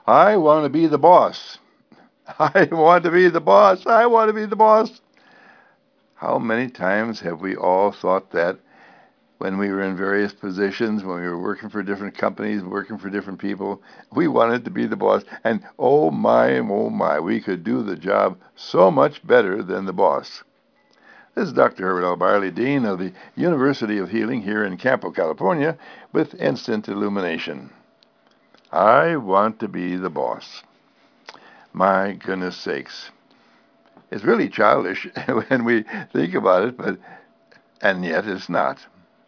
I want to be the boss. I want to be the boss. I want to be the boss. How many times have we all thought that when we were in various positions, when we were working for different companies, working for different people? We wanted to be the boss. And oh my, we could do the job so much better than the boss. This is Dr. Herbert L. Barley, Dean of the University of Healing here in Campo, California, with Instant Illumination. I want to be the boss. My goodness sakes. It's really childish when we think about it, and yet it's not.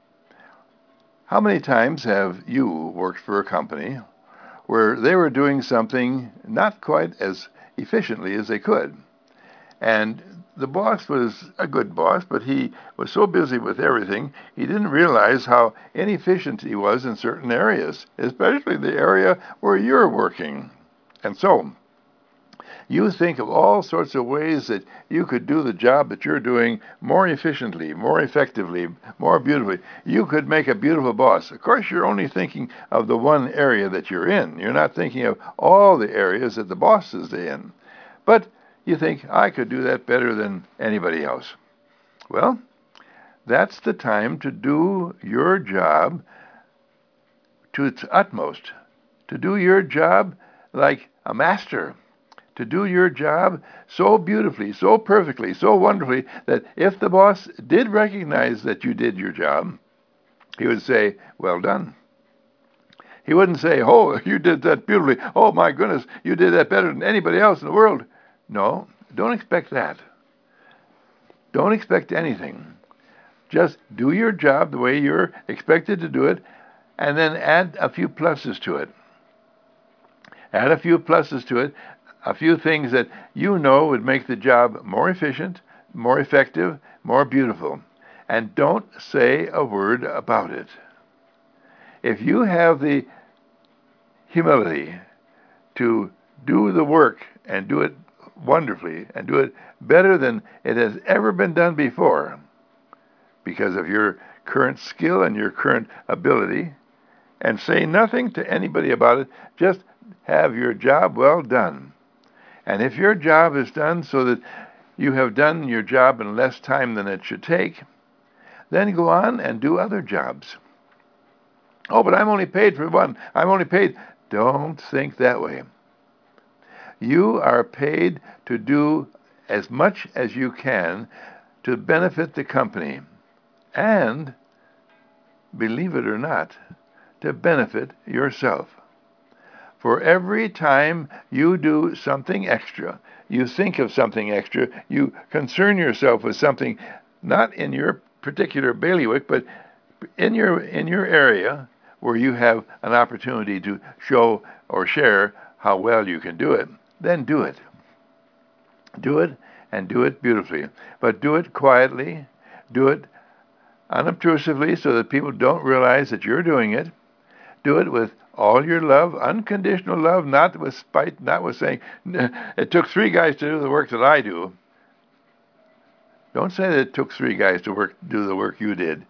How many times have you worked for a company where they were doing something not quite as efficiently as they could? And the boss was a good boss, but he was so busy with everything, he didn't realize how inefficient he was in certain areas, especially the area where you're working. And so, you think of all sorts of ways that you could do the job that you're doing more efficiently, more effectively, more beautifully. You could make a beautiful boss. Of course, you're only thinking of the one area that you're in. You're not thinking of all the areas that the boss is in. But you think, I could do that better than anybody else. Well, that's the time to do your job to its utmost, to do your job like a master, to do your job so beautifully, so perfectly, so wonderfully that if the boss did recognize that you did your job, he would say, well done. He wouldn't say, oh, you did that beautifully. Oh, my goodness, you did that better than anybody else in the world. No, don't expect that. Don't expect anything. Just do your job the way you're expected to do it, and then add a few pluses to it. Add a few pluses to it, a few things that you know would make the job more efficient, more effective, more beautiful. And don't say a word about it. If you have the humility to do the work and do it wonderfully and do it better than it has ever been done before because of your current skill and your current ability, and say nothing to anybody about it, just have your job well done. And if your job is done so that you have done your job in less time than it should take, then go on and do other jobs. Oh, but I'm only paid for one. I'm only paid. Don't think that way. You are paid to do as much as you can to benefit the company and, believe it or not, to benefit yourself. For every time you do something extra, you think of something extra, you concern yourself with something not in your particular bailiwick, but in your area where you have an opportunity to show or share how well you can do it, then do it. Do it and do it beautifully. But do it quietly, do it unobtrusively so that people don't realize that you're doing it. Do it with all your love, unconditional love, not with spite, not with saying, it took 3 guys to do the work that I do. Don't say that it took 3 guys to do the work you did.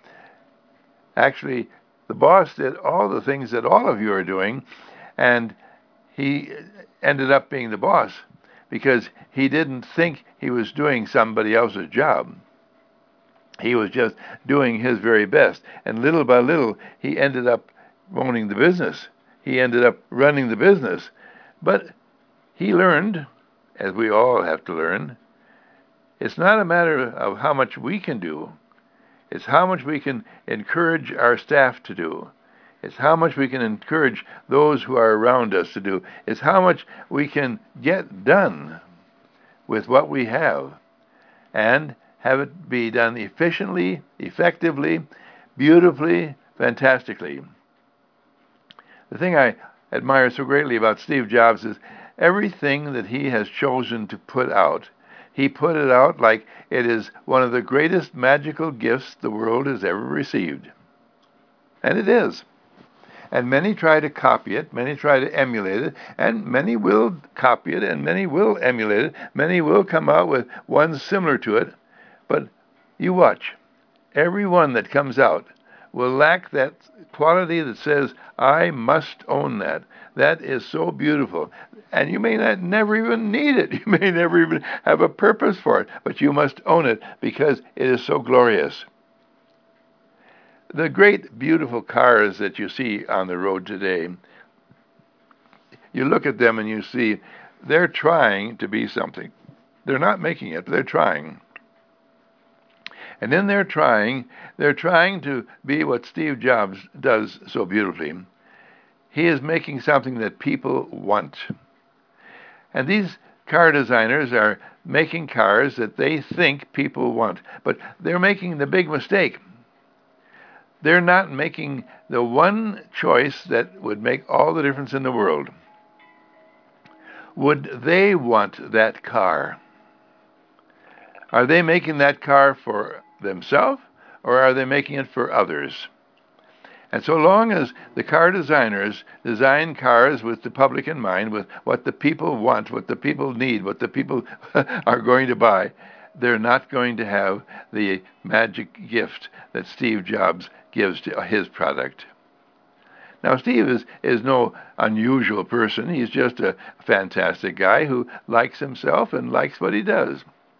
Actually, the boss did all the things that all of you are doing, and he ended up being the boss because he didn't think he was doing somebody else's job. He was just doing his very best. And little by little, he ended up owning the business. He ended up running the business. But he learned, as we all have to learn, it's not a matter of how much we can do. It's how much we can encourage our staff to do. It's how much we can encourage those who are around us to do. It's how much we can get done with what we have and have it be done efficiently, effectively, beautifully, fantastically. The thing I admire so greatly about Steve Jobs is everything that he has chosen to put out, he put it out like it is one of the greatest magical gifts the world has ever received. And it is. And many try to copy it, many try to emulate it, and many will copy it, and many will emulate it. Many will come out with one similar to it. But you watch. Every one that comes out will lack that quality that says, I must own that. That is so beautiful. And you may not never even need it. You may never even have a purpose for it, but you must own it because it is so glorious. The great, beautiful cars that you see on the road today, you look at them and you see they're trying to be something. They're not making it, but they're trying. And in their trying, they're trying to be what Steve Jobs does so beautifully. He is making something that people want. And these car designers are making cars that they think people want. But they're making the big mistake. They're not making the one choice that would make all the difference in the world. Would they want that car? Are they making that car for themselves, or are they making it for others? And so long as the car designers design cars with the public in mind, with what the people want, what the people need, what the people are going to buy, they're not going to have the magic gift that Steve Jobs gives to his product. Now, Steve is no unusual person. He's just a fantastic guy who likes himself and likes what he does.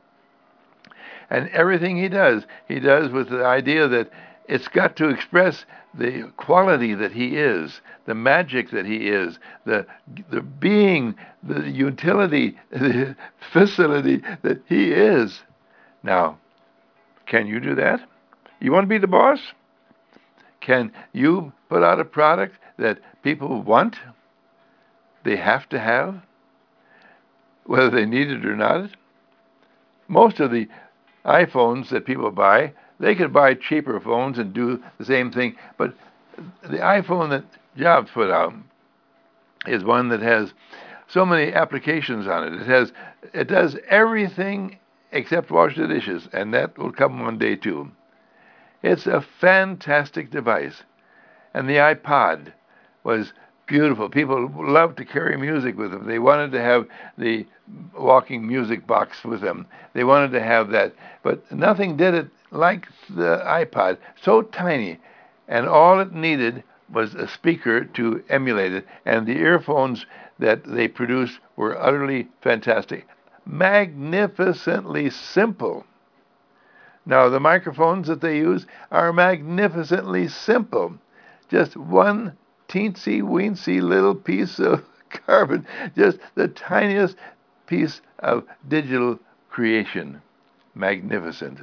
And everything he does with the idea that it's got to express the quality that he is, the magic that he is, the being, the utility, the facility that he is. Now, can you do that? You want to be the boss? Can you put out a product that people want, they have to have, whether they need it or not? Most of the iPhones that people buy, they could buy cheaper phones and do the same thing, but the iPhone that Jobs put out is one that has so many applications on it. It does everything except wash the dishes, and that will come one day too. It's a fantastic device. And the iPod was beautiful. People loved to carry music with them. They wanted to have the walking music box with them. They wanted to have that. But nothing did it like the iPod. So tiny. And all it needed was a speaker to emulate it. And the earphones that they produced were utterly fantastic. Magnificently simple. Now, the microphones that they use are magnificently simple. Just one teensy-weensy little piece of carbon, just the tiniest piece of digital creation. Magnificent.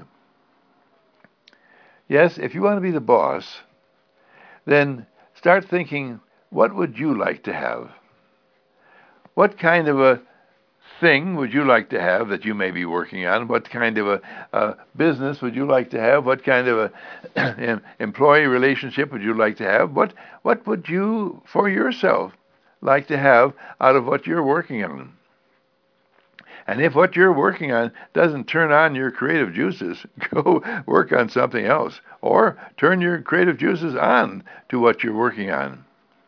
Yes, if you want to be the boss, then start thinking, what would you like to have? What kind of a thing would you like to have that you may be working on? What kind of a business would you like to have? What kind of a employee relationship would you like to have? What would you, for yourself, like to have out of what you're working on? And if what you're working on doesn't turn on your creative juices, go work on something else. Or turn your creative juices on to what you're working on.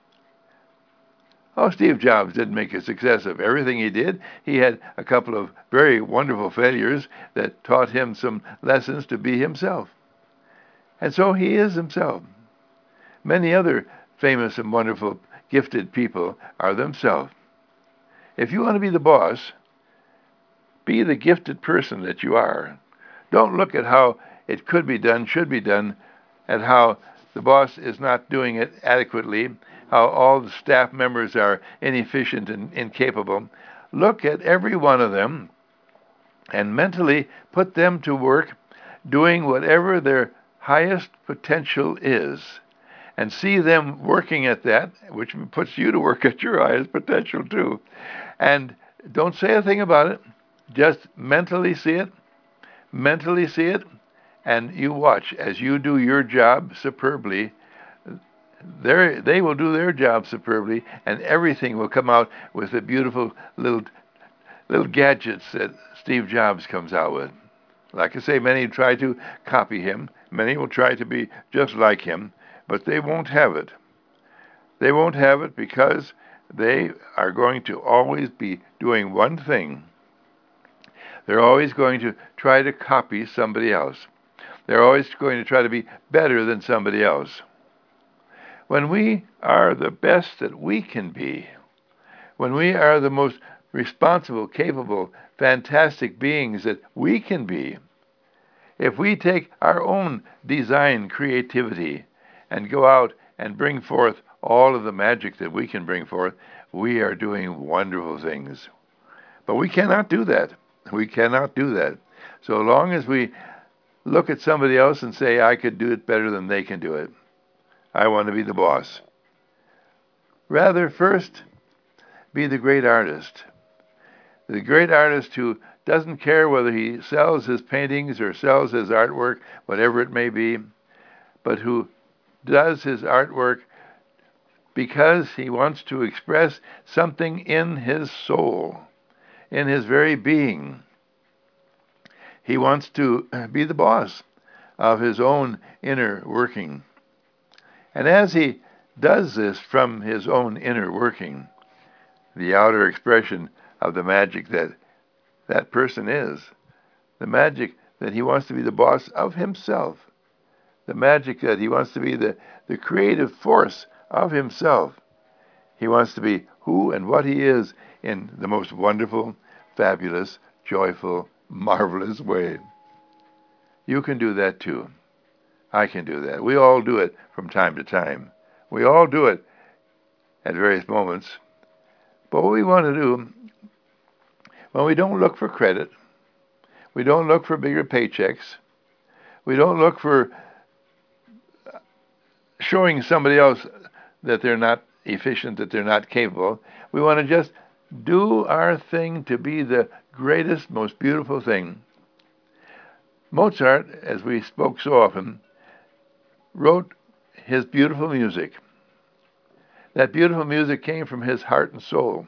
Oh, Steve Jobs didn't make a success of everything he did. He had a couple of very wonderful failures that taught him some lessons to be himself. And so he is himself. Many other famous and wonderful, gifted people are themselves. If you want to be the boss, be the gifted person that you are. Don't look at how it could be done, should be done, at how the boss is not doing it adequately, how all the staff members are inefficient and incapable. Look at every one of them and mentally put them to work doing whatever their highest potential is. And see them working at that, which puts you to work at your highest potential too. And don't say a thing about it. Just mentally see it, and you watch as you do your job superbly. They will do their job superbly, and everything will come out with the beautiful little gadgets that Steve Jobs comes out with. Like I say, many try to copy him. Many will try to be just like him, but they won't have it. They won't have it because they are going to always be doing one thing. They're always going to try to copy somebody else. They're always going to try to be better than somebody else. When we are the best that we can be, when we are the most responsible, capable, fantastic beings that we can be, if we take our own design creativity and go out and bring forth all of the magic that we can bring forth, we are doing wonderful things. But we cannot do that. We cannot do that. So long as we look at somebody else and say, I could do it better than they can do it, I want to be the boss. Rather, first, be the great artist. The great artist who doesn't care whether he sells his paintings or sells his artwork, whatever it may be, but who does his artwork because he wants to express something in his soul, in his very being. He wants to be the boss of his own inner working. And as he does this from his own inner working, the outer expression of the magic that that person is, the magic that he wants to be the boss of himself, the magic that he wants to be the creative force of himself. He wants to be who and what he is in the most wonderful, fabulous, joyful, marvelous way. You can do that too. I can do that. We all do it from time to time. We all do it at various moments. But what we want to do, when we don't look for credit, we don't look for bigger paychecks, we don't look for showing somebody else that they're not efficient, that they're not capable. We want to just do our thing to be the greatest, most beautiful thing. Mozart, as we spoke so often, wrote his beautiful music. That beautiful music came from his heart and soul.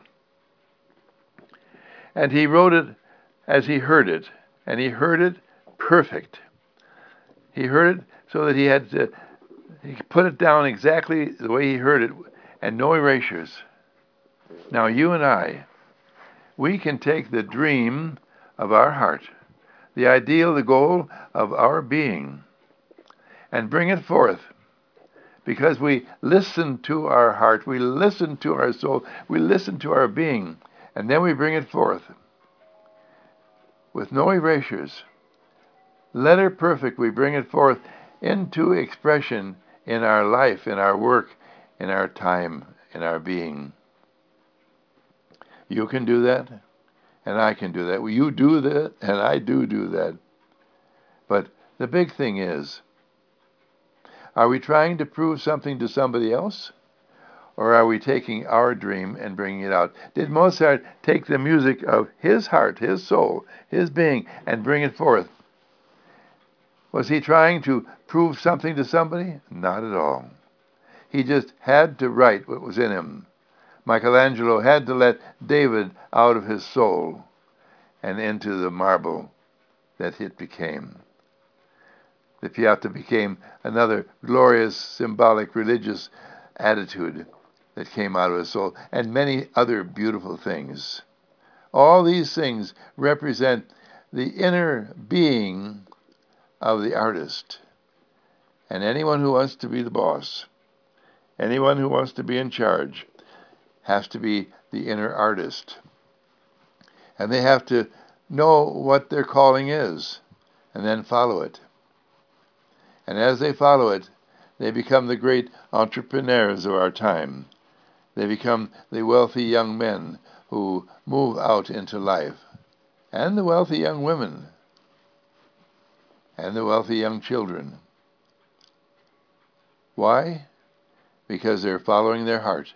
And he wrote it as he heard it, and he heard it perfect. He heard it so that he put it down exactly the way he heard it, and no erasures. Now you and I, we can take the dream of our heart, the ideal, the goal of our being, and bring it forth. Because we listen to our heart, we listen to our soul, we listen to our being, and then we bring it forth. With no erasures, letter perfect, we bring it forth into expression in our life, in our work, in our time, in our being. You can do that, and I can do that. Well, you do that, and I do that. But the big thing is, are we trying to prove something to somebody else? Or are we taking our dream and bringing it out? Did Mozart take the music of his heart, his soul, his being, and bring it forth? Was he trying to prove something to somebody? Not at all. He just had to write what was in him. Michelangelo had to let David out of his soul and into the marble that it became. The Pietà became another glorious, symbolic, religious attitude that came out of his soul, and many other beautiful things. All these things represent the inner being of the artist. And anyone who wants to be the boss, anyone who wants to be in charge, has to be the inner artist. And they have to know what their calling is, and then follow it. And as they follow it, they become the great entrepreneurs of our time. They become the wealthy young men who move out into life, and the wealthy young women, and the wealthy young children. Why? Because they're following their heart.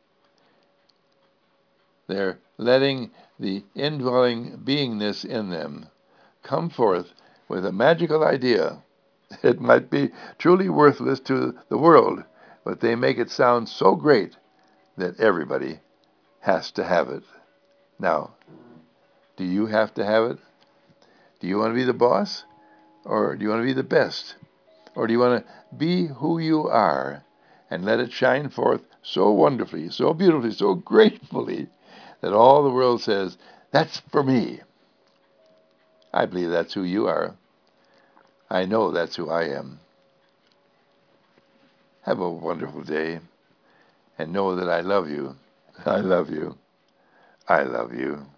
They're letting the indwelling beingness in them come forth with a magical idea. It might be truly worthless to the world, but they make it sound so great that everybody has to have it. Now, do you have to have it? Do you want to be the boss? Or do you want to be the best? Or do you want to be who you are and let it shine forth so wonderfully, so beautifully, so gratefully that all the world says, that's for me? I believe that's who you are. I know that's who I am. Have a wonderful day, and know that I love you. I love you. I love you.